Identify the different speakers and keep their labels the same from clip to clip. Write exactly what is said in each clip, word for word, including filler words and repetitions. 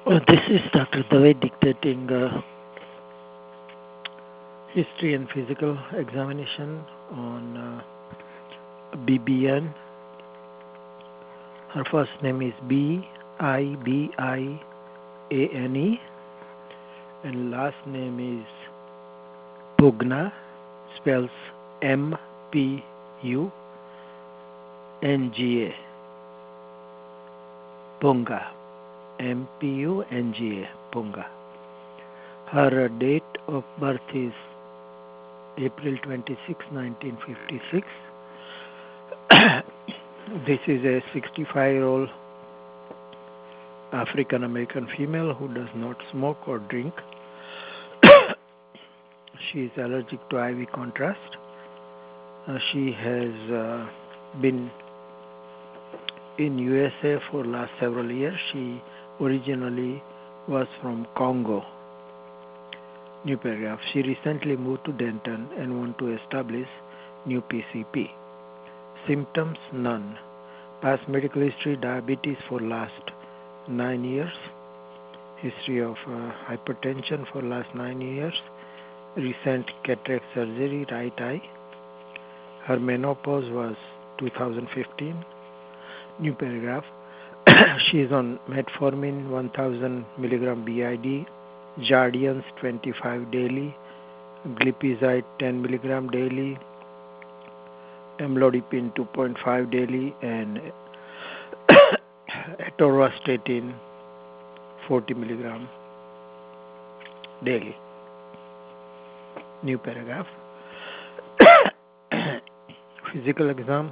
Speaker 1: Uh, this is Doctor Dave dictating uh, history and physical examination on uh, B B N. Her first name is B I B I A N E and last name is Pugna, spells M P U N G A. Punga. M P U N G A. Punga. Her date of birth is April twenty-sixth, nineteen fifty-six. This is a sixty-five-year-old African American female who does not smoke or drink. She is allergic to I V contrast. Uh, she has uh, been in U S A for last several years. She originally was from Congo. New paragraph. She recently moved to Denton and want to establish new P C P. Symptoms none. Past medical history diabetes for last nine years. History of uh, hypertension for last nine years. Recent cataract surgery, right eye. Her menopause was two thousand fifteen. New paragraph. She is on metformin one thousand milligram B I D, Jardiance twenty-five daily, glipizide ten milligram daily, amlodipine two point five daily, and atorvastatin forty milligram daily. New paragraph. Physical exam.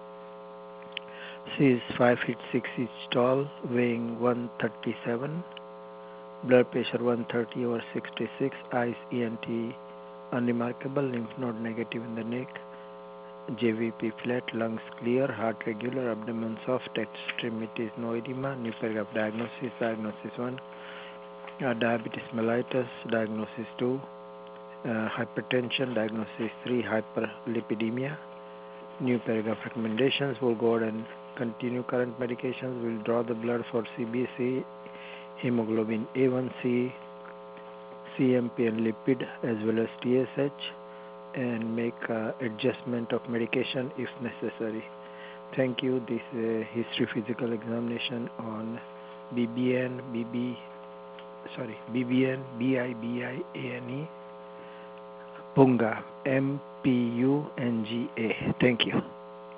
Speaker 1: She is five feet six inches tall, weighing one thirty-seven. Blood pressure one thirty over sixty-six. Eyes E N T unremarkable. Lymph node negative in the neck. J V P flat. Lungs clear. Heart regular. Abdomen soft. Extremities no edema. New paragraph. Diagnosis. Diagnosis one. Uh, diabetes mellitus. Diagnosis two. Uh, hypertension. Diagnosis three. Hyperlipidemia. New paragraph. Recommendations. We'll go ahead and continue current medications. We'll draw the blood for C B C, hemoglobin A one C, C M P and lipid, as well as T S H, and make uh, adjustment of medication if necessary. Thank you. This is a history physical examination on B B N, B B, sorry, B B N, B I B I A N E, Punga, M P U N G A. Thank you.